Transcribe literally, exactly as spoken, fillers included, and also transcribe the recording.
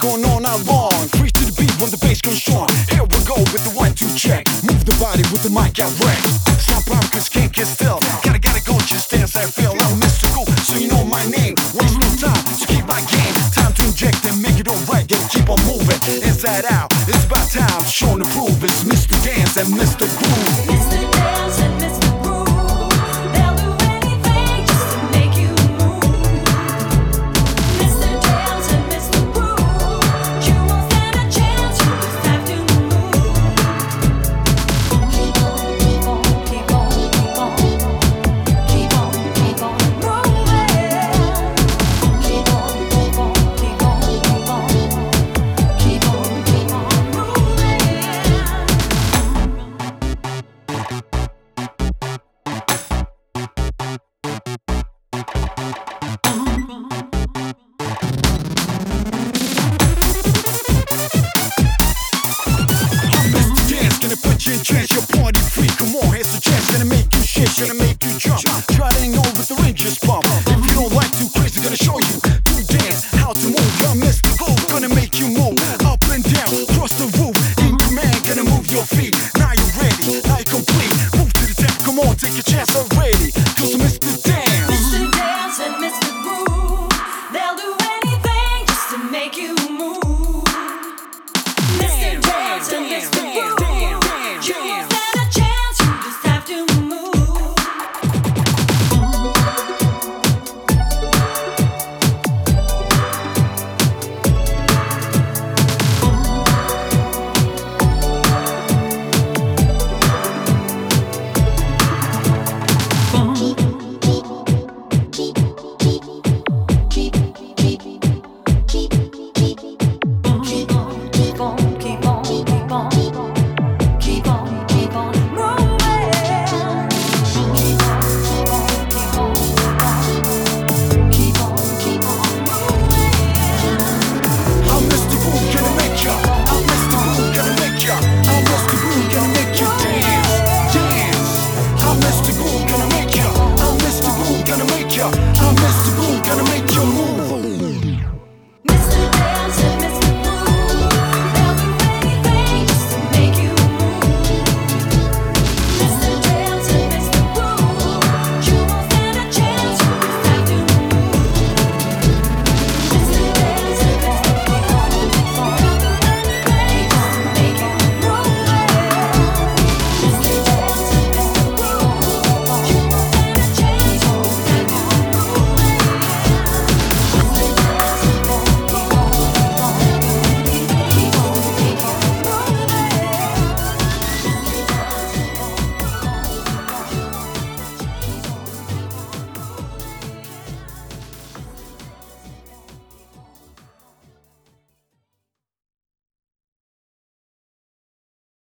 going on how long. Freeze to the beat when the bass goes strong. Here we go with the one two check. Move the body with the mic out wreck. Stop out cause can't get still. Gotta gotta go just dance I feel. I'm mystical so you know my name. Waste no time to keep my game. Time to inject and make it alright. Gotta keep on moving inside out. It's about time showing to prove. It's Mister Dance and Mister Groove. Mister Dance and Mister Groove. They'll do anything just to make you move. Mister Dance and Mister Groove. You won't stand a chance, you just have to move. Keep on, keep on, keep on, keep on. Keep on, keep on moving. Keep on, keep on, keep on, keep on. Keep on, keep on moving. Mister Dance, gonna put you in trance, your party free. Come on, here's the chance, gonna make you shake, gonna make you jump. Try to ignore with the Rangers pump. If you don't like too crazy, gonna show you to dance, how to move. You're Mister Groove, gonna make you move up and down, cross the roof. In command, gonna move your feet.